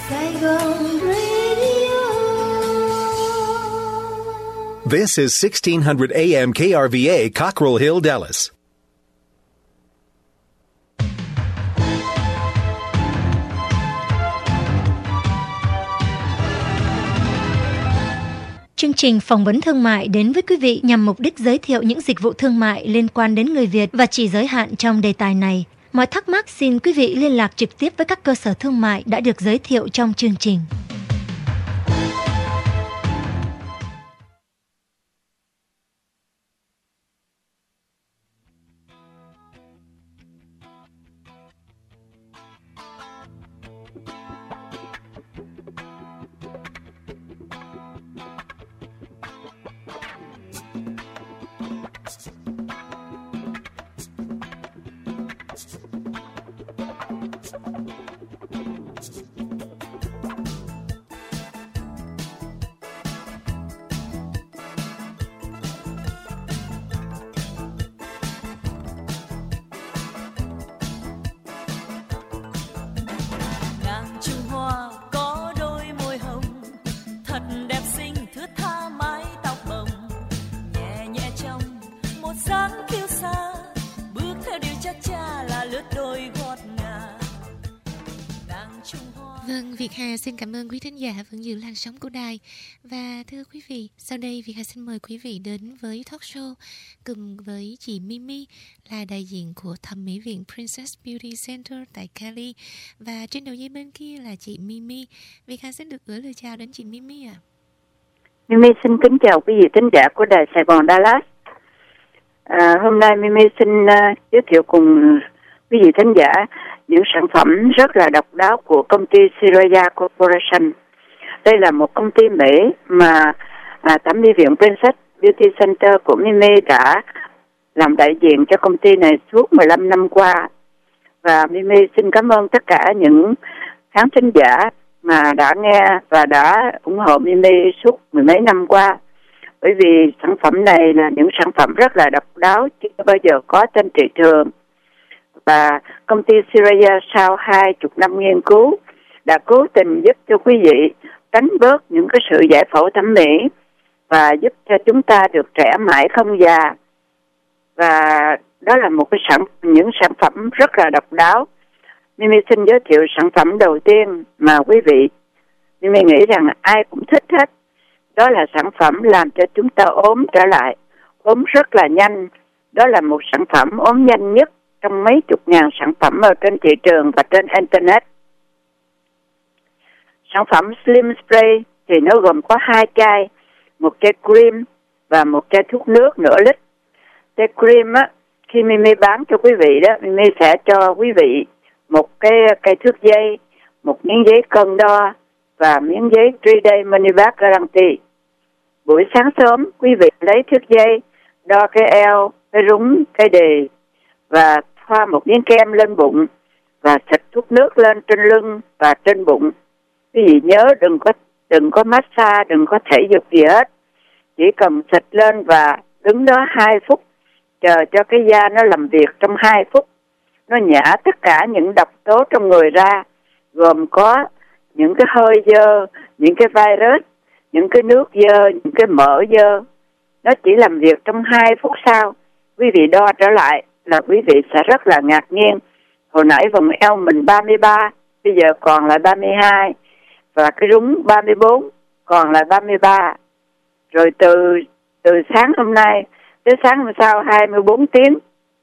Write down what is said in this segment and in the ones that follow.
Saigon Radio. This is 1600 AM KRVA, Cockrell Hill, Dallas. Chương trình phỏng vấn thương mại đến với quý vị nhằm mục đích giới thiệu những dịch vụ thương mại liên quan đến người Việt và chỉ giới hạn trong đề tài này. Mọi thắc mắc xin quý vị liên lạc trực tiếp với các cơ sở thương mại đã được giới thiệu trong chương trình. Vâng, Việt Hà xin cảm ơn quý thính giả vẫn giữ làn sóng của đài. Và thưa quý vị, sau đây Việt Hà xin mời quý vị đến với talk show cùng với chị Mimi, là đại diện của thẩm mỹ viện Princess Beauty Center tại Cali. Và trên đầu dây bên kia là chị Mimi. Việt Hà xin được gửi lời chào đến chị Mimi ạ. Mimi xin kính chào quý vị thính giả của đài Sài Gòn Dallas. Hôm nay Mimi xin giới thiệu cùng quý vị thính giả những sản phẩm rất là độc đáo của công ty Siraya Corporation. Đây là một công ty Mỹ mà thẩm mỹ viện Princess Beauty Center của Mimi đã làm đại diện cho công ty này suốt 15 năm qua. Và Mimi xin cảm ơn tất cả những khán thính giả mà đã nghe và đã ủng hộ Mimi suốt mười mấy năm qua. Bởi vì sản phẩm này là những sản phẩm rất là độc đáo, chưa bao giờ có trên thị trường. Và công ty Siraya sau 20 năm nghiên cứu đã cố tình giúp cho quý vị tránh bớt những cái sự giải phẫu thẩm mỹ và giúp cho chúng ta được trẻ mãi không già. Và đó là một cái những sản phẩm rất là độc đáo. Mimi xin giới thiệu sản phẩm đầu tiên mà quý vị Mimi nghĩ rằng ai cũng thích hết. Đó là sản phẩm làm cho chúng ta ốm trở lại, ốm rất là nhanh. Đó là một sản phẩm ốm nhanh nhất trong mấy chục ngàn sản phẩm ở trên thị trường và trên Internet. Sản phẩm Slim Spray thì nó gồm có 2 chai, một chai cream và một chai thuốc nước nửa lít. Chai cream á, khi Mimi bán cho quý vị đó, Mimi sẽ cho quý vị một cái cây thước dây, một miếng giấy cân đo và miếng giấy 3-day money back guarantee. Buổi sáng sớm, quý vị lấy thước dây, đo cái eo, cái rúng, cái đì và thoa một miếng kem lên bụng và xịt thuốc nước lên trên lưng và trên bụng. Quý vị nhớ đừng có massage, đừng có thể dục gì hết. Chỉ cần xịt lên và đứng đó 2 phút, chờ cho cái da nó làm việc trong 2 phút. Nó nhả tất cả những độc tố trong người ra, gồm có những cái hơi dơ, những cái virus, những cái nước dơ, những cái mỡ dơ. Nó chỉ làm việc trong 2 phút sau. Quý vị đo trở lại là quý vị sẽ rất là ngạc nhiên. Hồi nãy vòng eo mình 33, bây giờ còn lại 32. Và cái rúng 34, còn lại 33. Rồi từ sáng hôm nay tới sáng hôm sau 24 tiếng,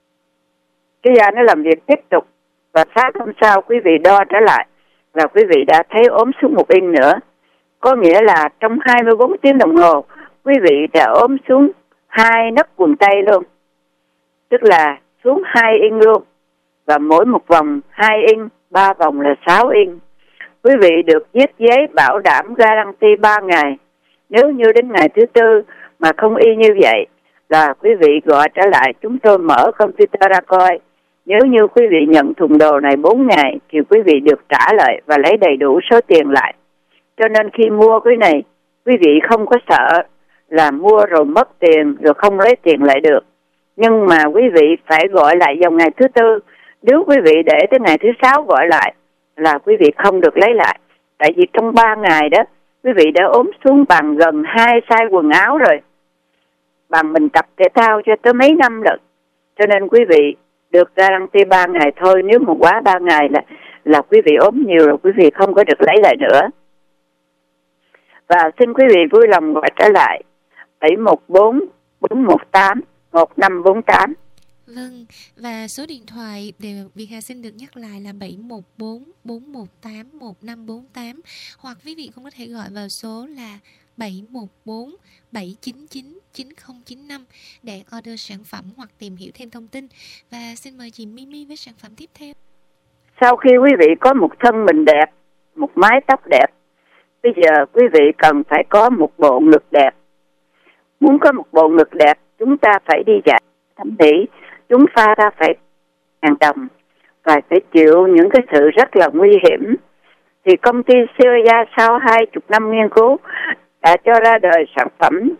cái da nó làm việc tiếp tục. Và sáng hôm sau quý vị đo trở lại là quý vị đã thấy ốm xuống 1 inch nữa. Có nghĩa là trong 24 tiếng đồng hồ, quý vị đã ốm xuống 2 nấc quần tây luôn. Tức là xuống 2 inch luôn. Và mỗi một vòng 2 inch, 3 vòng là 6 inch. Quý vị được viết giấy bảo đảm guarantee 3 ngày. Nếu như đến ngày thứ 4 mà không y như vậy là quý vị gọi trở lại, chúng tôi mở computer ra coi. Nếu như quý vị nhận thùng đồ này 4 ngày thì quý vị được trả lại và lấy đầy đủ số tiền lại. Cho nên khi mua cái này, quý vị không có sợ là mua rồi mất tiền rồi không lấy tiền lại được. Nhưng mà quý vị phải gọi lại vào ngày thứ 4. Nếu quý vị để tới ngày thứ 6 gọi lại là quý vị không được lấy lại. Tại vì trong 3 ngày đó quý vị đã ốm xuống bằng gần 2 size quần áo rồi. Bằng mình tập thể thao cho tới mấy năm rồi. Cho nên quý vị được guarantee 3 ngày thôi. Nếu mà quá 3 ngày là quý vị ốm nhiều rồi, quý vị không có được lấy lại nữa. Và xin quý vị vui lòng gọi trở lại 714 418 1548. Vâng, và số điện thoại đều Việt Hà xin được nhắc lại là 714 418 1548, hoặc quý vị cũng có thể gọi vào số là 714 799 9095 để order sản phẩm hoặc tìm hiểu thêm thông tin. Và xin mời chị Mimi với sản phẩm tiếp theo. Sau khi quý vị có một thân mình đẹp, một mái tóc đẹp, bây giờ quý vị cần phải có một bộ ngực đẹp. Muốn có một bộ ngực đẹp, chúng ta phải đi dạy thẩm mỹ. Chúng ta phải $1,000 và phải chịu những cái sự rất là nguy hiểm. Thì công ty Syria sau 20 năm nghiên cứu đã cho ra đời sản phẩm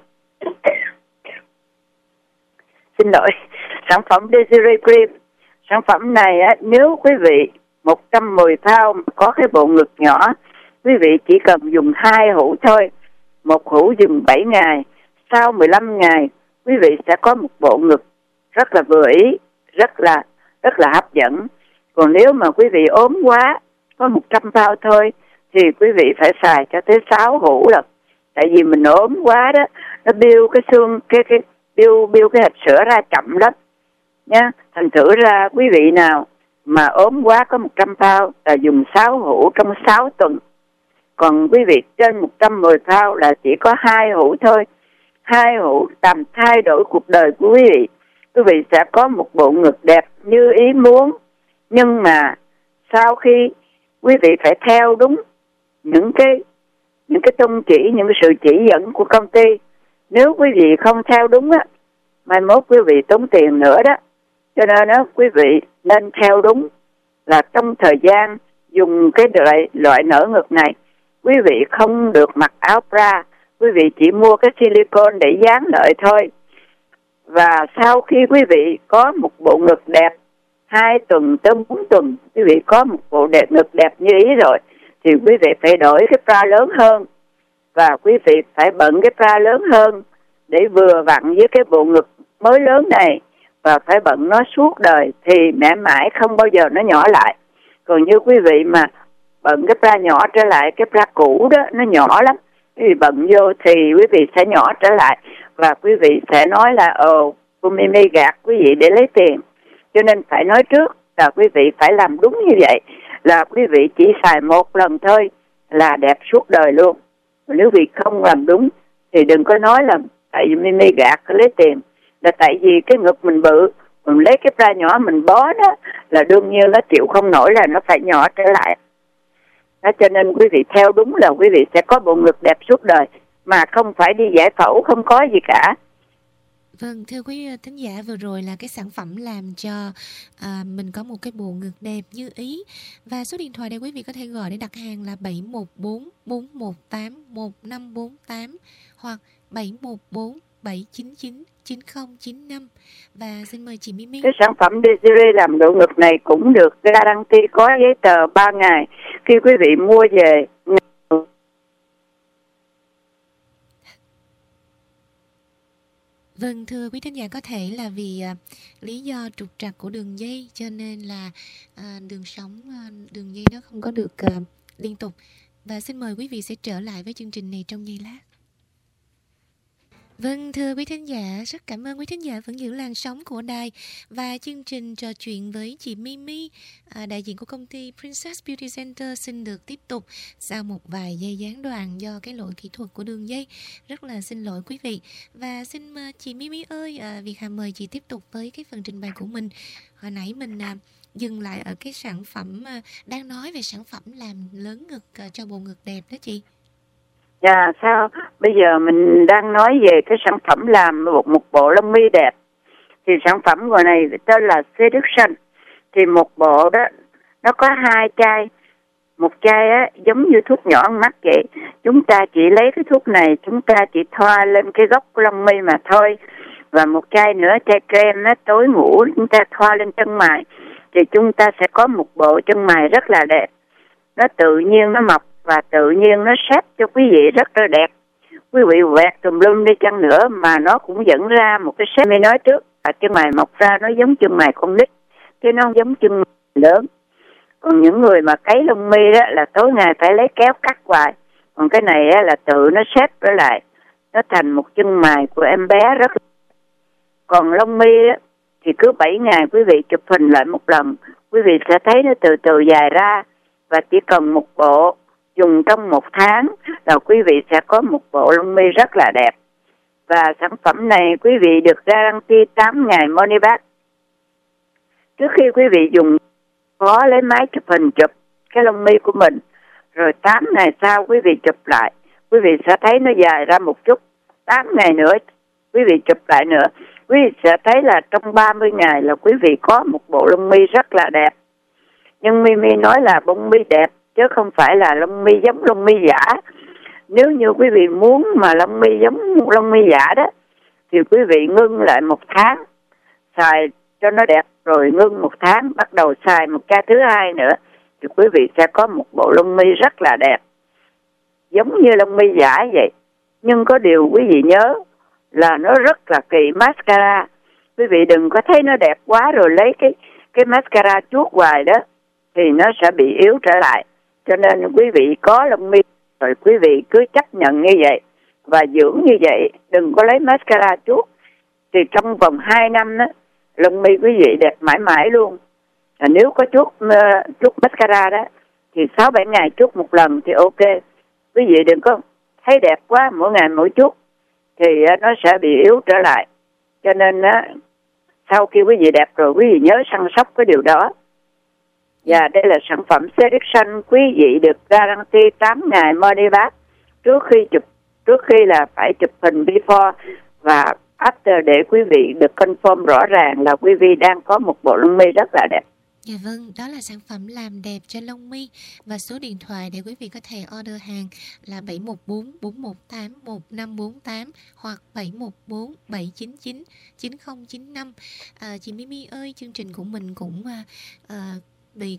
sản phẩm Desiree Cream. Sản phẩm này á, nếu quý vị 110 pound có cái bộ ngực nhỏ, quý vị chỉ cần dùng 2 hũ thôi. Một hũ dùng 7 ngày. Sau 15 ngày, quý vị sẽ có một bộ ngực rất là vừa ý, rất là hấp dẫn. Còn nếu mà quý vị ốm quá, có 100 pound thôi, thì quý vị phải xài cho tới 6 hũ rồi. Tại vì mình ốm quá đó, nó build cái xương, build cái hạch sữa ra chậm lắm nha. Thành thử ra quý vị nào mà ốm quá có 100 pound là dùng 6 hũ trong 6 tuần. Còn quý vị trên 110 pound là chỉ có 2 hũ thôi. 2 hũ tầm thay đổi cuộc đời của quý vị. Quý vị sẽ có một bộ ngực đẹp như ý muốn. Nhưng mà sau khi quý vị phải theo đúng những cái tôn chỉ, những cái sự chỉ dẫn của công ty. Nếu quý vị không theo đúng á, mai mốt quý vị tốn tiền nữa đó. Cho nên đó, quý vị nên theo đúng là trong thời gian dùng cái loại nở ngực này, quý vị không được mặc áo bra, quý vị chỉ mua cái silicone để dán lợi thôi. Và sau khi quý vị có một bộ ngực đẹp 2 tuần tới 4 tuần, quý vị có một bộ ngực đẹp như ý rồi, thì quý vị phải đổi cái bra lớn hơn. Và quý vị phải bận cái bra lớn hơn để vừa vặn với cái bộ ngực mới lớn này. Và phải bận nó suốt đời thì mãi mãi không bao giờ nó nhỏ lại. Còn như quý vị mà bận cái bra nhỏ trở lại, cái bra cũ đó nó nhỏ lắm, quý vị bận vô thì quý vị sẽ nhỏ trở lại. Và quý vị sẽ nói là cô Mimi gạt quý vị để lấy tiền. Cho nên phải nói trước là quý vị phải làm đúng như vậy, là quý vị chỉ xài một lần thôi là đẹp suốt đời luôn. Nếu quý vị không làm đúng thì đừng có nói là tại vì Mimi gạt lấy tiền. Là tại vì cái ngực mình bự, mình lấy cái bra nhỏ mình bó đó, là đương nhiên nó chịu không nổi là nó phải nhỏ trở lại. Đó, cho nên quý vị theo đúng là quý vị sẽ có bộ ngực đẹp suốt đời, mà không phải đi giải phẫu, không có gì cả. Vâng, thưa quý thính giả, vừa rồi là cái sản phẩm làm cho mình có một cái bộ ngực đẹp như ý. Và số điện thoại để quý vị có thể gọi để đặt hàng là 714 418 1548 hoặc 714 799 9095. Và xin mời chị Mimi. Cái sản phẩm Desiree làm bộ ngực này cũng được guarantee có giấy tờ 3 ngày khi quý vị mua về. Vâng, thưa quý thính giả, có thể là vì lý do trục trặc của đường dây cho nên là đường dây nó không có được liên tục. Và xin mời quý vị sẽ trở lại với chương trình này trong giây lát. Vâng, thưa quý thính giả, rất cảm ơn quý thính giả vẫn giữ làn sóng của đài. Và chương trình trò chuyện với chị Mimi, đại diện của công ty Princess Beauty Center xin được tiếp tục sau một vài giây gián đoạn do cái lỗi kỹ thuật của đường dây. Rất là xin lỗi quý vị. Và xin chị Mimi ơi, Việt Hà mời chị tiếp tục với cái phần trình bày của mình. Hồi nãy mình dừng lại ở cái sản phẩm, đang nói về sản phẩm làm lớn ngực cho bộ ngực đẹp đó chị. Dạ, sao? Bây giờ mình đang nói về cái sản phẩm làm một bộ lông mi đẹp. Thì sản phẩm của này tên là Seduction. Thì một bộ đó, nó có 2 chai. Một chai á, giống như thuốc nhỏ ăn mắt vậy. Chúng ta chỉ lấy cái thuốc này, chúng ta chỉ thoa lên cái gốc của lông mi mà thôi. Và một chai nữa, chai kem á, tối ngủ chúng ta thoa lên chân mày. Thì chúng ta sẽ có một bộ chân mày rất là đẹp. Nó tự nhiên nó mọc và tự nhiên nó xếp cho quý vị rất là đẹp. Quý vị quẹt tùm lum đi chăng nữa mà nó cũng dẫn ra một cái shape. Mình nói trước chân mày mọc ra nó giống chân mày con nít, chứ nó không giống chân mày lớn. Còn những người mà cấy lông mi đó là tối ngày phải lấy kéo cắt hoài. Còn cái này á, là tự nó xếp trở lại, nó thành một chân mày của em bé rất. Còn lông mi á, thì cứ 7 ngày quý vị chụp hình lại một lần, quý vị sẽ thấy nó từ từ dài ra, và chỉ cần một bộ dùng trong 1 tháng là quý vị sẽ có một bộ lông mi rất là đẹp. Và sản phẩm này quý vị được guarantee 8 ngày money back. Trước khi quý vị dùng có lấy máy chụp hình chụp cái lông mi của mình, rồi 8 ngày sau quý vị chụp lại, quý vị sẽ thấy nó dài ra một chút. 8 ngày nữa quý vị chụp lại nữa, quý vị sẽ thấy là trong 30 ngày là quý vị có một bộ lông mi rất là đẹp. Nhưng Mimi nói là bông mi đẹp chứ không phải là lông mi giống lông mi giả. Nếu như quý vị muốn mà lông mi giống lông mi giả đó thì quý vị ngưng lại 1 tháng xài cho nó đẹp, rồi ngưng 1 tháng bắt đầu xài một ca thứ hai nữa thì quý vị sẽ có một bộ lông mi rất là đẹp, giống như lông mi giả vậy. Nhưng có điều quý vị nhớ là nó rất là kỳ mascara. Quý vị đừng có thấy nó đẹp quá rồi lấy cái mascara chuốt hoài đó thì nó sẽ bị yếu trở lại. Cho nên quý vị có lông mi rồi quý vị cứ chấp nhận như vậy và dưỡng như vậy, đừng có lấy mascara chuốt. Thì trong vòng 2 năm đó, lông mi quý vị đẹp mãi mãi luôn. Nếu có chuốt mascara đó thì 6-7 ngày chuốt một lần thì ok. Quý vị đừng có thấy đẹp quá mỗi ngày mỗi chuốt thì nó sẽ bị yếu trở lại. Cho nên sau khi quý vị đẹp rồi quý vị nhớ săn sóc cái điều đó. Và đây là sản phẩm Seduction, quý vị được guarantee 8 ngày money back. Trước khi là phải chụp hình before và after để quý vị được confirm rõ ràng là quý vị đang có một bộ lông mi rất là đẹp. Dạ vâng, đó là sản phẩm làm đẹp cho lông mi, và số điện thoại để quý vị có thể order hàng là 714 418 1548 hoặc 714 799 9095. Chị Mimi ơi, chương trình của mình cũng vì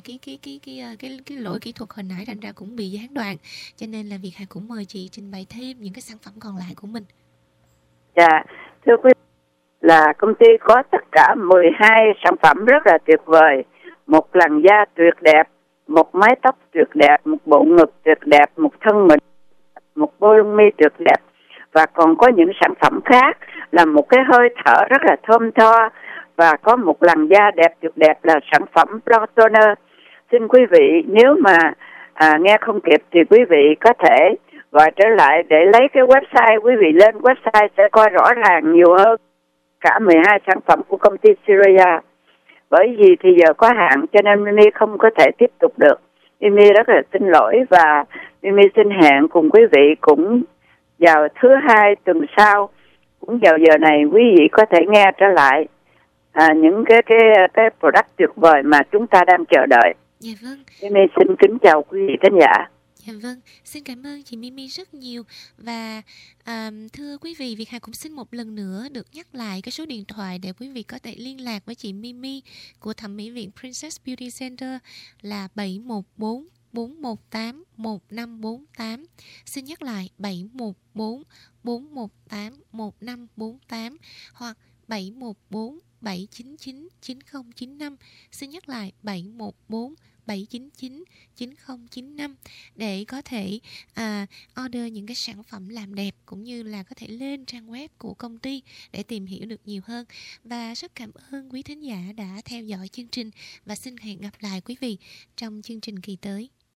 cái lỗi kỹ thuật hồi nãy thành ra cũng bị gián đoạn, cho nên là Việt Hà cũng mời chị trình bày thêm những cái sản phẩm còn lại của mình. Dạ, thưa quý vị, là công ty có tất cả 12 sản phẩm rất là tuyệt vời. Một làn da tuyệt đẹp, một mái tóc tuyệt đẹp, một bộ ngực tuyệt đẹp, một thân mình, một bộ lông mi tuyệt đẹp. Và còn có những sản phẩm khác là một cái hơi thở rất là thơm tho và có một làn da đẹp tuyệt đẹp là sản phẩm Brow Toner. Xin quý vị nếu mà nghe không kịp thì quý vị có thể gọi trở lại để lấy cái website. Quý vị lên website sẽ coi rõ ràng nhiều hơn cả 12 sản phẩm của công ty Syria. Bởi vì thì giờ có hạn cho nên Mimi không có thể tiếp tục được. Mimi rất là xin lỗi và Mimi xin hẹn cùng quý vị cũng vào thứ Hai tuần sau, cũng vào giờ này quý vị có thể nghe trở lại những cái product tuyệt vời mà chúng ta đang chờ đợi. Dạ vâng. Mimi xin kính chào quý vị khán giả. Dạ vâng, xin cảm ơn chị Mimi rất nhiều. Và thưa quý vị, Việt Hà cũng xin một lần nữa được nhắc lại cái số điện thoại để quý vị có thể liên lạc với chị Mimi của thẩm mỹ viện Princess Beauty Center là 714 418 1548. Xin nhắc lại 714 418 1548 hoặc 714 799 9095. Xin nhắc lại 714 799 9095 để có thể order những cái sản phẩm làm đẹp, cũng như là có thể lên trang web của công ty để tìm hiểu được nhiều hơn. Và rất cảm ơn quý thính giả đã theo dõi chương trình và xin hẹn gặp lại quý vị trong chương trình kỳ tới.